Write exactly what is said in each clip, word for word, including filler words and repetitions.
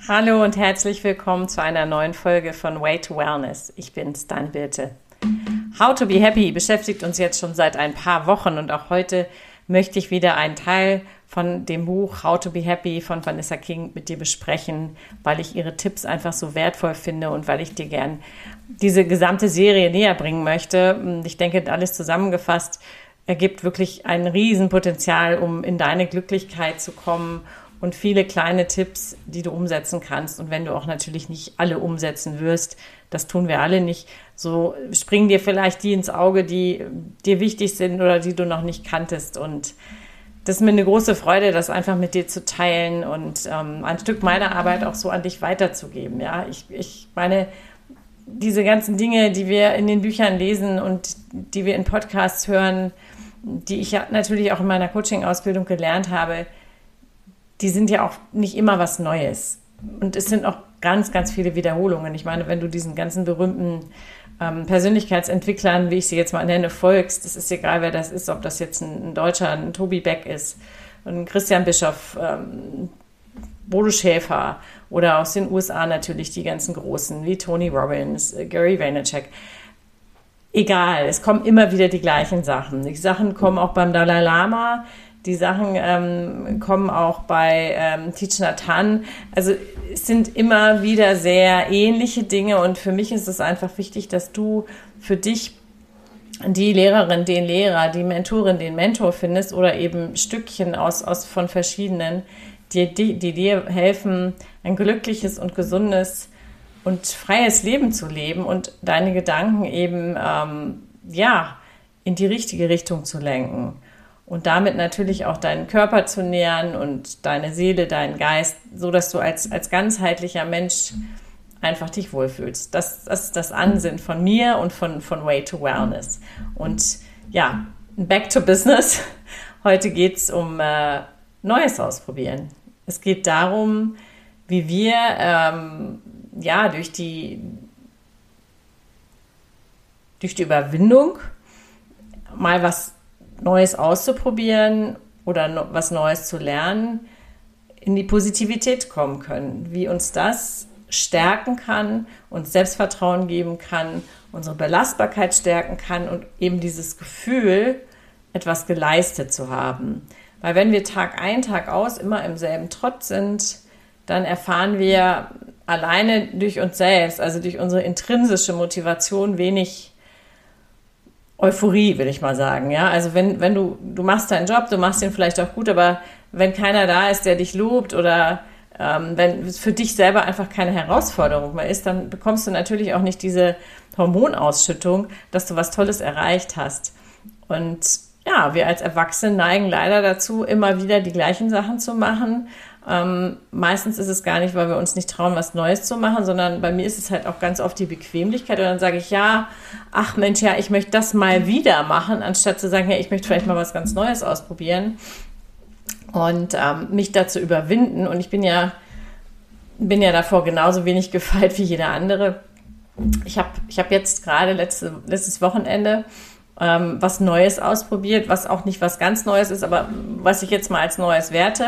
Hallo und herzlich willkommen zu einer neuen Folge von Way to Wellness. Ich bin's, deine Birte. How to be happy beschäftigt uns jetzt schon seit ein paar Wochen und auch heute möchte ich wieder einen Teil von dem Buch How to be happy von Vanessa King mit dir besprechen, weil ich ihre Tipps einfach so wertvoll finde und weil ich dir gern diese gesamte Serie näher bringen möchte. Ich denke, alles zusammengefasst ergibt wirklich ein Riesenpotenzial, um in deine Glücklichkeit zu kommen und viele kleine Tipps, die du umsetzen kannst. Und wenn du auch natürlich nicht alle umsetzen wirst, das tun wir alle nicht, so springen dir vielleicht die ins Auge, die dir wichtig sind oder die du noch nicht kanntest. Und das ist mir eine große Freude, das einfach mit dir zu teilen und ähm, ein Stück meiner Arbeit auch so an dich weiterzugeben. Ja, ich, ich meine, diese ganzen Dinge, die wir in den Büchern lesen und die wir in Podcasts hören, die ich ja natürlich auch in meiner Coaching-Ausbildung gelernt habe, die sind ja auch nicht immer was Neues. Und es sind auch ganz, ganz viele Wiederholungen. Ich meine, wenn du diesen ganzen berühmten ähm, Persönlichkeitsentwicklern, wie ich sie jetzt mal nenne, folgst, das ist egal, wer das ist, ob das jetzt ein, ein Deutscher, ein Tobi Beck ist, ein Christian Bischoff, ähm, Bodo Schäfer oder aus den U S A natürlich die ganzen Großen, wie Tony Robbins, äh, Gary Vaynerchuk. Egal, es kommen immer wieder die gleichen Sachen. Die Sachen kommen auch beim Dalai Lama. Die Sachen ähm, kommen auch bei ähm, Thich Nhat Hanh. Also es sind immer wieder sehr ähnliche Dinge und für mich ist es einfach wichtig, dass du für dich die Lehrerin, den Lehrer, die Mentorin, den Mentor findest oder eben Stückchen aus, aus von verschiedenen, die, die, die dir helfen, ein glückliches und gesundes und freies Leben zu leben und deine Gedanken eben ähm, ja in die richtige Richtung zu lenken. Und damit natürlich auch deinen Körper zu nähern und deine Seele, deinen Geist, so dass du als, als ganzheitlicher Mensch einfach dich wohlfühlst. Das, das ist das Ansinnen von mir und von, von Way to Wellness. Und ja, back to business. Heute geht es um äh, Neues ausprobieren. Es geht darum, wie wir ähm, ja durch die, durch die Überwindung mal was Neues auszuprobieren oder was Neues zu lernen, in die Positivität kommen können. Wie uns das stärken kann, uns Selbstvertrauen geben kann, unsere Belastbarkeit stärken kann und eben dieses Gefühl, etwas geleistet zu haben. Weil wenn wir Tag ein, Tag aus immer im selben Trott sind, dann erfahren wir alleine durch uns selbst, also durch unsere intrinsische Motivation wenig Euphorie, will ich mal sagen, ja, also wenn, wenn du, du machst deinen Job, du machst ihn vielleicht auch gut, aber wenn keiner da ist, der dich lobt oder ähm, wenn es für dich selber einfach keine Herausforderung mehr ist, dann bekommst du natürlich auch nicht diese Hormonausschüttung, dass du was Tolles erreicht hast. Und ja, wir als Erwachsene neigen leider dazu, immer wieder die gleichen Sachen zu machen. Ähm, meistens ist es gar nicht, weil wir uns nicht trauen, was Neues zu machen, sondern bei mir ist es halt auch ganz oft die Bequemlichkeit. Und dann sage ich, ja, ach Mensch, ja, ich möchte das mal wieder machen, anstatt zu sagen, ja, ich möchte vielleicht mal was ganz Neues ausprobieren und ähm, mich dazu überwinden. Und ich bin ja, bin ja davor genauso wenig gefeit wie jeder andere. Ich habe ich hab jetzt gerade letzte, letztes Wochenende ähm, was Neues ausprobiert, was auch nicht was ganz Neues ist, aber was ich jetzt mal als Neues werte.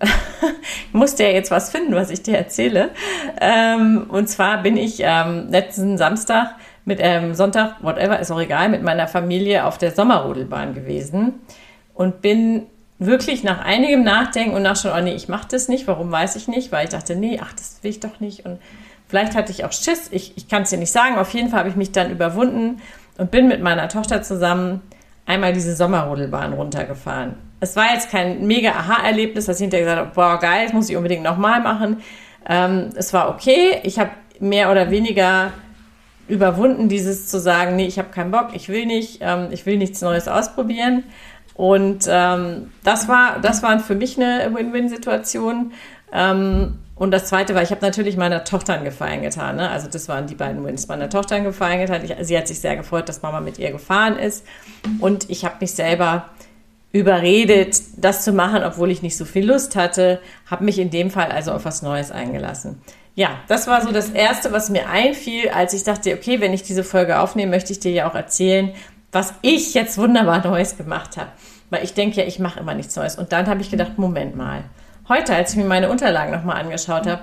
Ich musste ja jetzt was finden, was ich dir erzähle. Ähm, und zwar bin ich ähm, letzten Samstag mit ähm, Sonntag, whatever, ist auch egal, mit meiner Familie auf der Sommerrodelbahn gewesen und bin wirklich nach einigem Nachdenken und nach schon, oh nee, ich mache das nicht, warum weiß ich nicht, weil ich dachte, nee, ach, das will ich doch nicht und vielleicht hatte ich auch Schiss, ich, ich kann es dir nicht sagen, auf jeden Fall habe ich mich dann überwunden und bin mit meiner Tochter zusammen einmal diese Sommerrodelbahn runtergefahren. Es war jetzt kein mega Aha-Erlebnis, dass ich hinterher gesagt habe, boah, geil, das muss ich unbedingt nochmal machen. Ähm, es war okay. Ich habe mehr oder weniger überwunden, dieses zu sagen, nee, ich habe keinen Bock, ich will nicht, ähm, ich will nichts Neues ausprobieren. Und ähm, das war, das war für mich eine Win-Win-Situation. Ähm, und das Zweite war, ich habe natürlich meiner Tochter einen Gefallen getan. Ne? Also das waren die beiden Wins. Meiner Tochter einen Gefallen getan. Ich, sie hat sich sehr gefreut, dass Mama mit ihr gefahren ist. Und ich habe mich selber überredet, das zu machen, obwohl ich nicht so viel Lust hatte, habe mich in dem Fall also auf was Neues eingelassen. Ja, das war so das Erste, was mir einfiel, als ich dachte, okay, wenn ich diese Folge aufnehme, möchte ich dir ja auch erzählen, was ich jetzt wunderbar Neues gemacht habe. Weil ich denke ja, ich mache immer nichts Neues. Und dann habe ich gedacht, Moment mal. Heute, als ich mir meine Unterlagen nochmal angeschaut habe,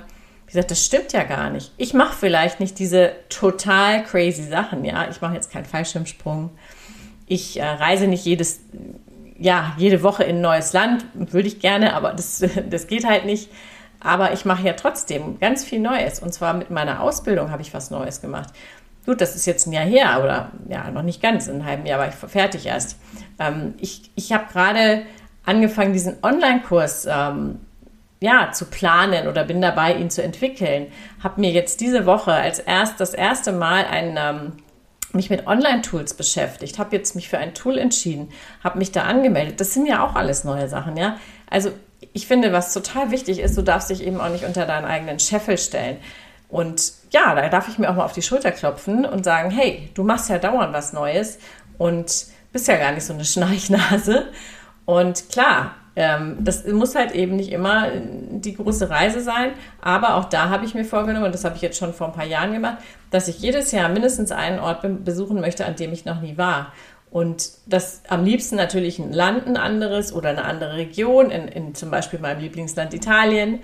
Wie gesagt, das stimmt ja gar nicht. Ich mache vielleicht nicht diese total crazy Sachen, ja. Ich mache jetzt keinen Fallschirmsprung. Ich äh, reise nicht jedes, ja, jede Woche in ein neues Land. Würde ich gerne, aber das, das geht halt nicht. Aber ich mache ja trotzdem ganz viel Neues. Und zwar mit meiner Ausbildung habe ich was Neues gemacht. Gut, das ist jetzt ein Jahr her oder ja, noch nicht ganz, in einem halben Jahr war ich fertig erst. Ähm, ich ich habe gerade angefangen, diesen Online-Kurs ähm, ja, zu planen oder bin dabei, ihn zu entwickeln. Habe mir jetzt diese Woche als erst das erste Mal ein, ähm, mich mit Online-Tools beschäftigt, habe jetzt mich für ein Tool entschieden, habe mich da angemeldet. Das sind ja auch alles neue Sachen, ja. Also ich finde, was total wichtig ist, du darfst dich eben auch nicht unter deinen eigenen Scheffel stellen. Und ja, da darf ich mir auch mal auf die Schulter klopfen und sagen, hey, du machst ja dauernd was Neues und bist ja gar nicht so eine Schnarchnase. Und klar, ähm, das muss halt eben nicht immer die große Reise sein, aber auch da habe ich mir vorgenommen, und das habe ich jetzt schon vor ein paar Jahren gemacht, dass ich jedes Jahr mindestens einen Ort be- besuchen möchte, an dem ich noch nie war. Und das am liebsten natürlich ein Land, ein anderes oder eine andere Region, in, in zum Beispiel meinem Lieblingsland Italien.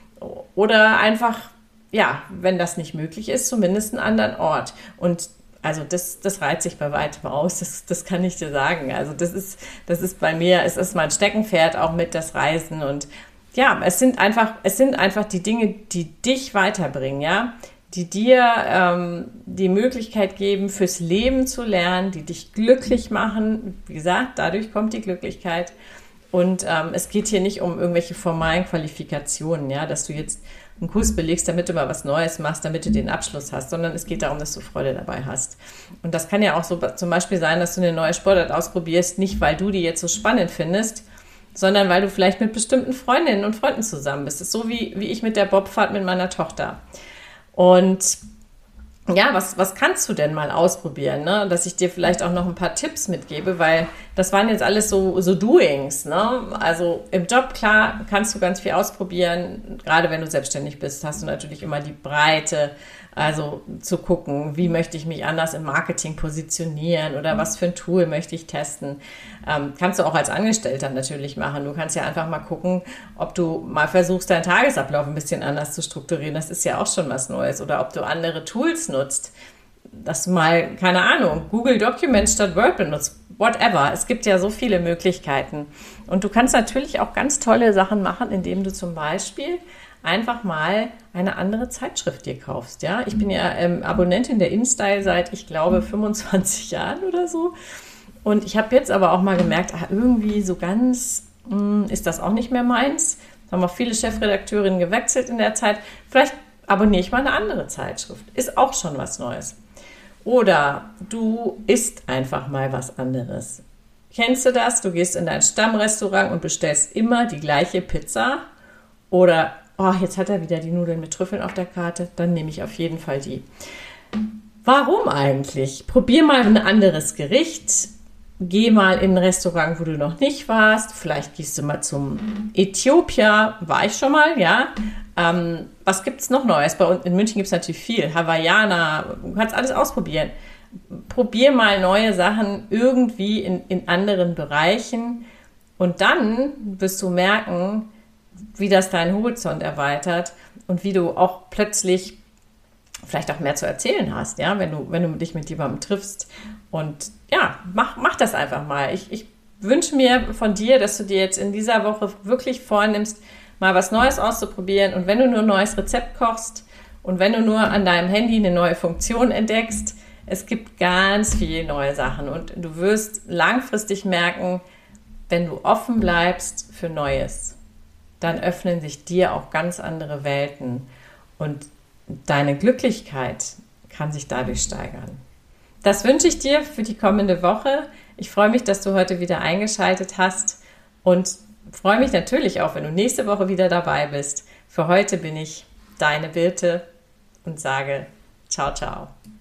Oder einfach, ja, wenn das nicht möglich ist, zumindest einen anderen Ort. Und also das, das reizt sich bei weitem aus, das, das kann ich dir sagen. Also das ist, das ist bei mir, es ist mein Steckenpferd auch mit das Reisen. Und ja, es sind einfach, es sind einfach die Dinge, die dich weiterbringen, ja, die dir ähm, die Möglichkeit geben, fürs Leben zu lernen, die dich glücklich machen. Wie gesagt, dadurch kommt die Glücklichkeit. Und ähm, es geht hier nicht um irgendwelche formalen Qualifikationen, ja, dass du jetzt einen Kurs belegst, damit du mal was Neues machst, damit du den Abschluss hast, sondern es geht darum, dass du Freude dabei hast. Und das kann ja auch so zum Beispiel sein, dass du eine neue Sportart ausprobierst, nicht weil du die jetzt so spannend findest, sondern weil du vielleicht mit bestimmten Freundinnen und Freunden zusammen bist. Das ist so wie, wie ich mit der Bobfahrt mit meiner Tochter. Und ja, was, was kannst du denn mal ausprobieren, ne? Dass ich dir vielleicht auch noch ein paar Tipps mitgebe, weil das waren jetzt alles so, so Doings, ne? Also im Job, klar, kannst du ganz viel ausprobieren. Gerade wenn du selbstständig bist, hast du natürlich immer die Breite, also zu gucken, wie möchte ich mich anders im Marketing positionieren oder was für ein Tool möchte ich testen. Ähm, kannst du auch als Angestellter natürlich machen. Du kannst ja einfach mal gucken, ob du mal versuchst, deinen Tagesablauf ein bisschen anders zu strukturieren. Das ist ja auch schon was Neues. Oder ob du andere Tools nutzt, dass du mal, keine Ahnung, Google Documents statt Word benutzt. Whatever. Es gibt ja so viele Möglichkeiten. Und du kannst natürlich auch ganz tolle Sachen machen, indem du zum Beispiel einfach mal eine andere Zeitschrift dir kaufst. Ja, ich bin ja ähm, Abonnentin der InStyle seit, ich glaube, fünfundzwanzig Jahren oder so. Und ich habe jetzt aber auch mal gemerkt, ah, irgendwie so ganz mh, ist das auch nicht mehr meins. Da haben auch viele Chefredakteurinnen gewechselt in der Zeit. Vielleicht abonniere ich mal eine andere Zeitschrift. Ist auch schon was Neues. Oder du isst einfach mal was anderes. Kennst du das? Du gehst in dein Stammrestaurant und bestellst immer die gleiche Pizza. Oder oh, jetzt hat er wieder die Nudeln mit Trüffeln auf der Karte, dann nehme ich auf jeden Fall die. Warum eigentlich? Probier mal ein anderes Gericht. Geh mal in ein Restaurant, wo du noch nicht warst. Vielleicht gehst du mal zum Äthiopier. War ich schon mal, ja. Ähm, was gibt es noch Neues? Bei uns in München gibt es natürlich viel. Hawaiianer, du kannst alles ausprobieren. Probier mal neue Sachen irgendwie in, in anderen Bereichen. Und dann wirst du merken, wie das deinen Horizont erweitert und wie du auch plötzlich vielleicht auch mehr zu erzählen hast, ja, wenn du, wenn du dich mit jemandem triffst. Und ja, mach, mach das einfach mal. Ich, ich wünsche mir von dir, dass du dir jetzt in dieser Woche wirklich vornimmst, mal was Neues auszuprobieren. Und wenn du nur ein neues Rezept kochst und wenn du nur an deinem Handy eine neue Funktion entdeckst, es gibt ganz viele neue Sachen. Und du wirst langfristig merken, wenn du offen bleibst für Neues, dann öffnen sich dir auch ganz andere Welten und deine Glücklichkeit kann sich dadurch steigern. Das wünsche ich dir für die kommende Woche. Ich freue mich, dass du heute wieder eingeschaltet hast und freue mich natürlich auch, wenn du nächste Woche wieder dabei bist. Für heute bin ich deine Birte und sage ciao, ciao.